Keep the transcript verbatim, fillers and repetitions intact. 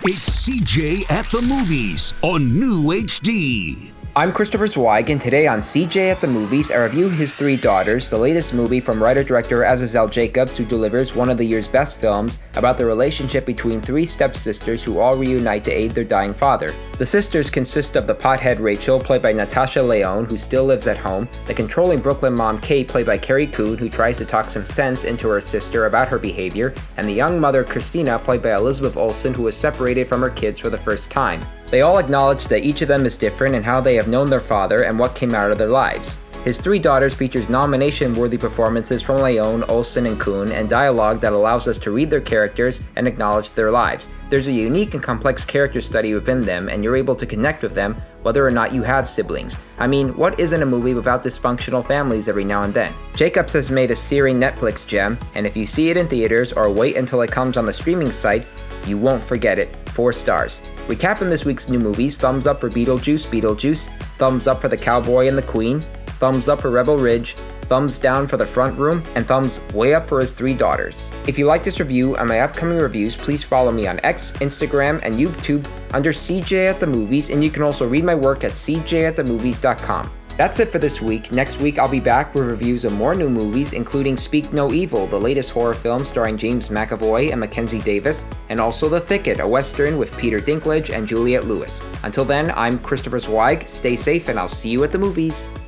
It's C J at the Movies on New H D. I'm Christopher Zweig, and today on C J at the Movies, I review His Three Daughters, the latest movie from writer-director Azazel Jacobs, who delivers one of the year's best films about the relationship between three stepsisters who all reunite to aid their dying father. The sisters consist of the pothead Rachel, played by Natasha Lyonne, who still lives at home, the controlling Brooklyn mom Kate, played by Carrie Coon, who tries to talk some sense into her sister about her behavior, and the young mother Christina, played by Elizabeth Olsen, who was separated from her kids for the first time. They all acknowledge that each of them is different and how they have known their father and what came out of their lives. His Three Daughters features nomination-worthy performances from Lyonne, Olsen, and Coon, and dialogue that allows us to read their characters and acknowledge their lives. There's a unique and complex character study within them, and you're able to connect with them whether or not you have siblings. I mean, what isn't a movie without dysfunctional families every now and then? Jacobs has made a searing Netflix gem, and if you see it in theaters or wait until it comes on the streaming site, you won't forget it. Four stars. Recapping this week's new movies: thumbs up for Beetlejuice, Beetlejuice, thumbs up for The Cowboy and the Queen, thumbs up for Rebel Ridge, thumbs down for The Front Room, and thumbs way up for His Three Daughters. If you like this review and my upcoming reviews, please follow me on X, Instagram, and YouTube under C J at the Movies, and you can also read my work at c j at the movies dot com. That's it for this week. Next week, I'll be back with reviews of more new movies, including Speak No Evil, the latest horror film starring James McAvoy and Mackenzie Davis, and also The Thicket, a western with Peter Dinklage and Juliette Lewis. Until then, I'm Christopher Zweig. Stay safe, and I'll see you at the movies.